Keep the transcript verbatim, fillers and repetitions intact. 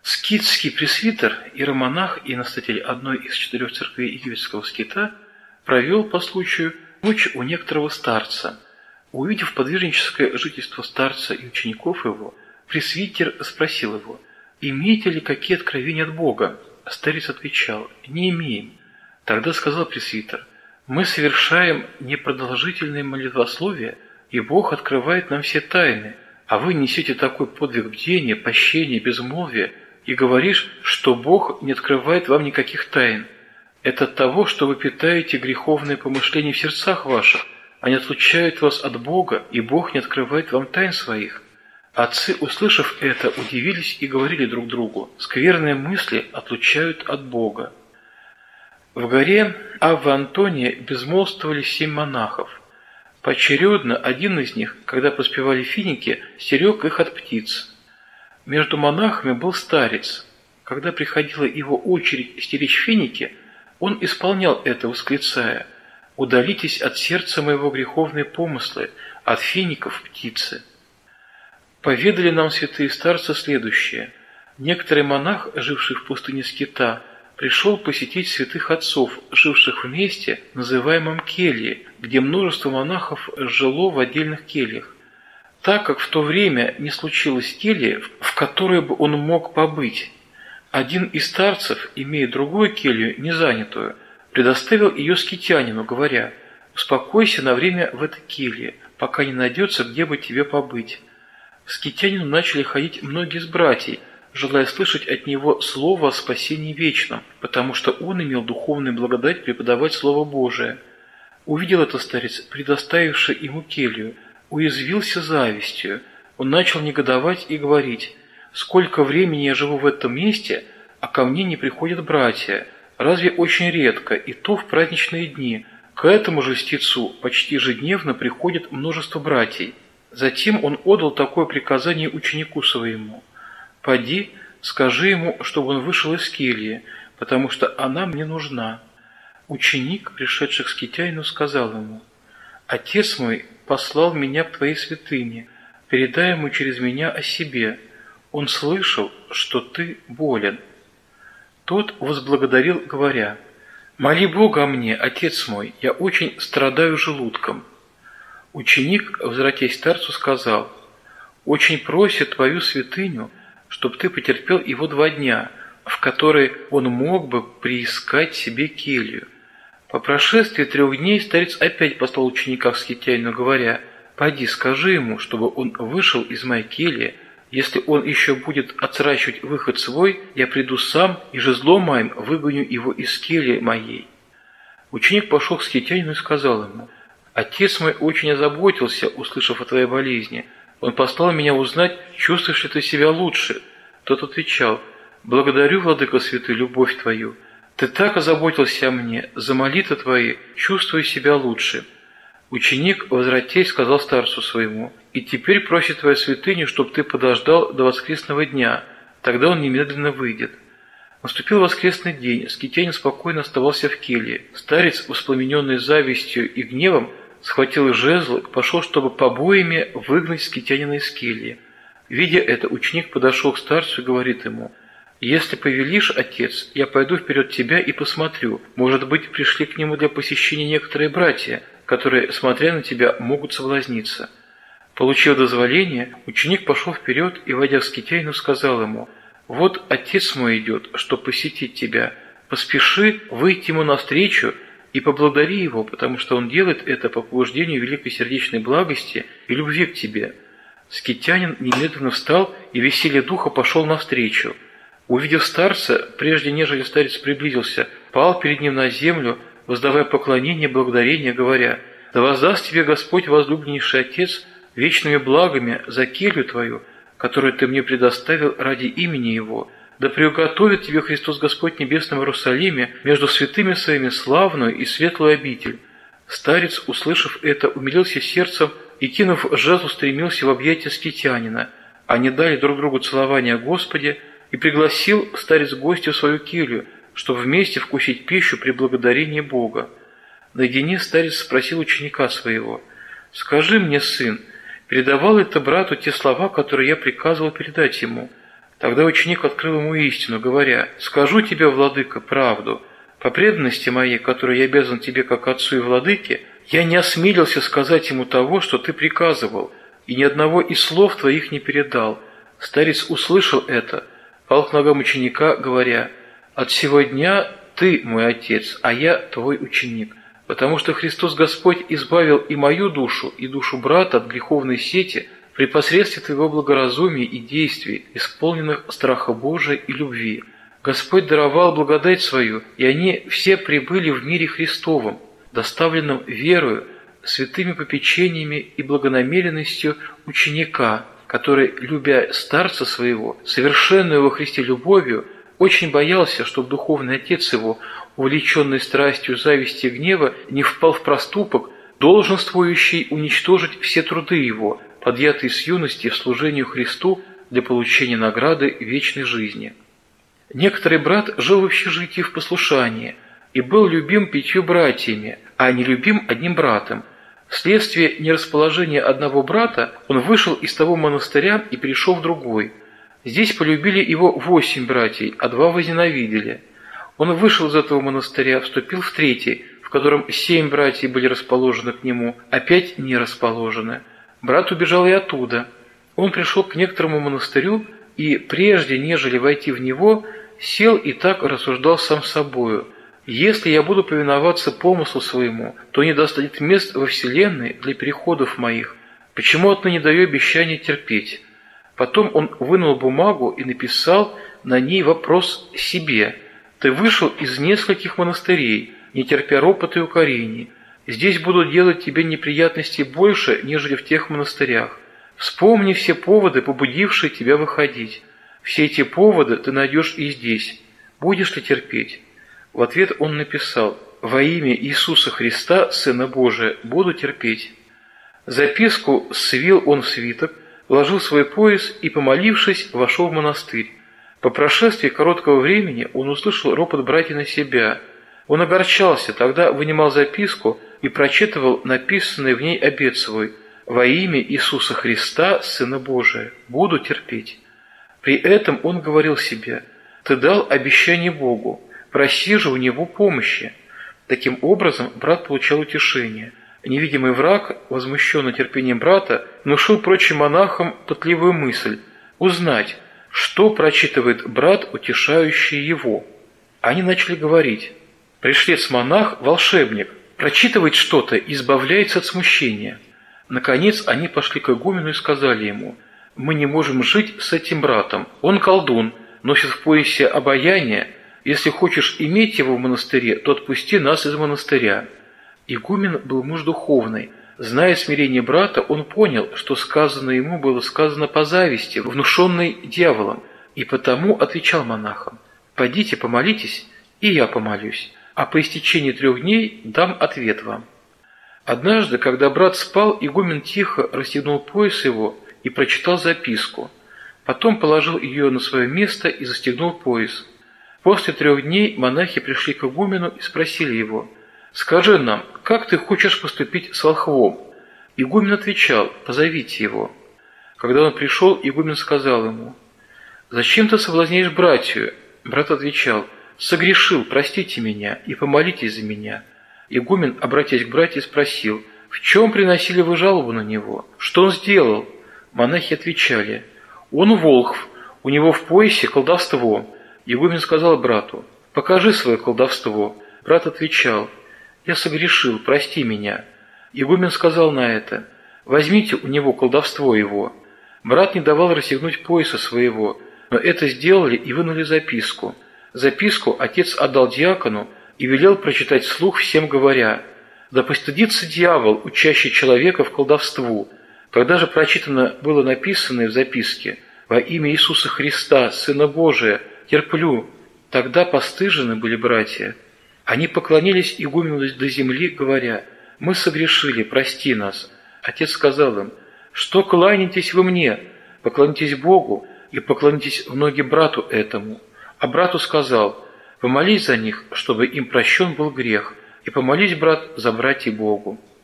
Скитский пресвитер, иеромонах и настоятель одной из четырех церквей египетского скита, провел по случаю ночь у некоторого старца. Увидев подвижническое жительство старца и учеников его, пресвитер спросил его: «Имеете ли какие откровения от Бога?» Старец отвечал: «Не имеем». Тогда сказал пресвитер: «Мы совершаем непродолжительное молитвословие, и Бог открывает нам все тайны, а вы несете такой подвиг бдения, пощения, безмолвия, и говоришь, что Бог не открывает вам никаких тайн. Это от того, что вы питаете греховные помышления в сердцах ваших, они отлучают вас от Бога, и Бог не открывает вам тайн своих». Отцы, услышав это, удивились и говорили друг другу: «Скверные мысли отлучают от Бога». В горе Авва-Антония безмолвствовали семь монахов. Поочередно один из них, когда поспевали финики, стерег их от птиц. Между монахами был старец. Когда приходила его очередь стеречь финики, он исполнял это, восклицая: «Удалитесь от сердца моего греховные помыслы, от фиников птицы». Поведали нам святые старцы следующее. Некоторый монах, живший в пустыне Скита, пришел посетить святых отцов, живших вместе, называемом келье, где множество монахов жило в отдельных кельях. Так как в то время не случилось кельи, в которой бы он мог побыть, один из старцев, имея другую келью, незанятую, предоставил ее скитянину, говоря: «Успокойся на время в этой келье, пока не найдется, где бы тебе побыть». К скитянину начали ходить многие из братьев, желая слышать от него слово о спасении вечном, потому что он имел духовную благодать преподавать Слово Божие. Увидел это старец, предоставивший ему келью, уязвился завистью. Он начал негодовать и говорить: «Сколько времени я живу в этом месте, а ко мне не приходят братья, разве очень редко, и то в праздничные дни. К этому же льстецу почти ежедневно приходит множество братьев». Затем он отдал такое приказание ученику своему: «Поди, скажи ему, чтобы он вышел из кельи, потому что она мне нужна». Ученик, пришедший к скитянину, сказал ему: «Отец мой послал меня к твоей святыне, передай ему через меня о себе. Он слышал, что ты болен». Тот возблагодарил, говоря: «Моли Бога о мне, отец мой, я очень страдаю желудком». Ученик, возвратясь старцу, сказал: «Очень просит твою святыню, чтоб ты потерпел его два дня, в которые он мог бы приискать себе келью». По прошествии трех дней старец опять послал ученика к скитянину, говоря: «Пойди, скажи ему, чтобы он вышел из моей кельи. Если он еще будет отсрачивать выход свой, я приду сам и жезлом моим выгоню его из кельи моей». Ученик пошел к скитянину и сказал ему: «Отец мой очень озаботился, услышав о твоей болезни. Он послал меня узнать, чувствуешь ли ты себя лучше». Тот отвечал: «Благодарю, владыка святой, любовь твою. Ты так озаботился о мне, за молитвы твои чувствую себя лучше». Ученик, возвратясь, сказал старцу своему: «И теперь просит твою святыню, чтоб ты подождал до воскресного дня, тогда он немедленно выйдет». Наступил воскресный день, скитянин спокойно оставался в келье. Старец, воспламененный завистью и гневом, схватил жезл и пошел, чтобы побоями выгнать скитянина из кельи. Видя это, ученик подошел к старцу и говорит ему: «Если повелишь, отец, я пойду вперед тебя и посмотрю. Может быть, пришли к нему для посещения некоторые братья, которые, смотря на тебя, могут соблазниться». Получив дозволение, ученик пошел вперед и, войдя к скитянину, сказал ему: «Вот отец мой идет, чтобы посетить тебя. Поспеши выйти ему навстречу и поблагодари его, потому что он делает это по побуждению великой сердечной благости и любви к тебе». Скитянин немедленно встал и в веселье духа пошел навстречу. Увидев старца, прежде нежели старец приблизился, пал перед ним на землю, воздавая поклонение и благодарение, говоря: «Да воздаст тебе Господь, возлюбленнейший Отец, вечными благами за келью твою, которую ты мне предоставил ради имени Его. Да приуготовит тебе Христос Господь в небесном Иерусалиме между святыми своими славную и светлую обитель». Старец, услышав это, умилился сердцем и, кинув жезл, стремился в объятия скитянина. Они дали друг другу целование о Господе, и пригласил старец гостя в свою келью, чтобы вместе вкусить пищу при благодарении Бога. Наедине старец спросил ученика своего: «Скажи мне, сын, передавал это брату те слова, которые я приказывал передать ему?» Тогда ученик открыл ему истину, говоря: «Скажу тебе, владыка, правду. По преданности моей, которой я обязан тебе как отцу и владыке, я не осмелился сказать ему того, что ты приказывал, и ни одного из слов твоих не передал». Старец услышал это, пал к ногам ученика, говоря: «От сего дня ты мой отец, а я твой ученик, потому что Христос Господь избавил и мою душу, и душу брата от греховной сети при посредстве твоего благоразумия и действий, исполненных страха Божия и любви. Господь даровал благодать свою, и они все прибыли в мире Христовом, доставленном верою, святыми попечениями и благонамеренностью ученика, который, любя старца своего, совершенную во Христе любовью, очень боялся, чтобы духовный отец его, увлеченный страстью зависти и гнева, не впал в проступок, долженствующий уничтожить все труды его, подъятые с юности в служению Христу для получения награды вечной жизни. Некоторый брат жил в общежитии в послушании и был любим пятью братьями, а не любим одним братом. Вследствие нерасположения одного брата он вышел из того монастыря и перешел в другой. Здесь полюбили его восемь братьев, а два возненавидели. Он вышел из этого монастыря, вступил в третий, в котором семь братьев были расположены к нему, а пять не расположены. Брат убежал и оттуда. Он пришел к некоторому монастырю и, прежде нежели войти в него, сел и так рассуждал сам с собою: «Если я буду повиноваться помыслу своему, то не достанет мест во вселенной для переходов моих. Почему отныне даю обещание терпеть?» Потом он вынул бумагу и написал на ней вопрос себе: «Ты вышел из нескольких монастырей, не терпя ропота и укорений. Здесь будут делать тебе неприятностей больше, нежели в тех монастырях. Вспомни все поводы, побудившие тебя выходить. Все эти поводы ты найдешь и здесь. Будешь ли терпеть?» В ответ он написал: «Во имя Иисуса Христа, Сына Божия, буду терпеть». Записку свил он в свиток, вложил в свой пояс и, помолившись, вошел в монастырь. По прошествии короткого времени он услышал ропот братьев на себя. Он огорчался, тогда вынимал записку и прочитывал написанный в ней обет свой: «Во имя Иисуса Христа, Сына Божия, буду терпеть». При этом он говорил себе: «Ты дал обещание Богу, проси же у Него помощи». Таким образом, брат получал утешение. Невидимый враг, возмущенный терпением брата, внушил прочим монахам пытливую мысль – узнать, что прочитывает брат, утешающий его. Они начали говорить: «Пришлец-монах – волшебник, прочитывает что-то и избавляется от смущения». Наконец они пошли к игумену и сказали ему: «Мы не можем жить с этим братом. Он колдун, носит в поясе обаяние. Если хочешь иметь его в монастыре, то отпусти нас из монастыря». Игумен был муж духовный. Зная смирение брата, он понял, что сказанное ему было сказано по зависти, внушенной дьяволом, и потому отвечал монахам: «Пойдите помолитесь, и я помолюсь, а по истечении трех дней дам ответ вам». Однажды, когда брат спал, игумен тихо расстегнул пояс его и прочитал записку. Потом положил ее на свое место и застегнул пояс. После трех дней монахи пришли к игумену и спросили его: «Скажи нам, как ты хочешь поступить с волхвом?» Игумен отвечал: «Позовите его». Когда он пришел, игумен сказал ему: «Зачем ты соблазняешь братью?» Брат отвечал: «Согрешил, простите меня и помолитесь за меня». Игумен, обратясь к братьям, спросил: «В чем приносили вы жалобу на него? Что он сделал?» Монахи отвечали: «Он волхв, у него в поясе колдовство». Игумен сказал брату: «Покажи свое колдовство». Брат отвечал: «Я согрешил, прости меня». Игумен сказал на это: «Возьмите у него колдовство его». Брат не давал расстегнуть пояса своего, но это сделали и вынули записку. Записку отец отдал диакону и велел прочитать вслух всем, говоря: «Да постыдится дьявол, учащий человека в колдовству». Когда же прочитано было написанное в записке: «Во имя Иисуса Христа, Сына Божия, терплю», тогда постыжены были братья. Они поклонились игумену до земли, говоря: «Мы согрешили, прости нас». Отец сказал им: «Что кланяетесь вы мне? Поклонитесь Богу и поклонитесь в ноги брату этому». А брату сказал: «Помолись за них, чтобы им прощен был грех, и помолись, брат, за братьев Богу».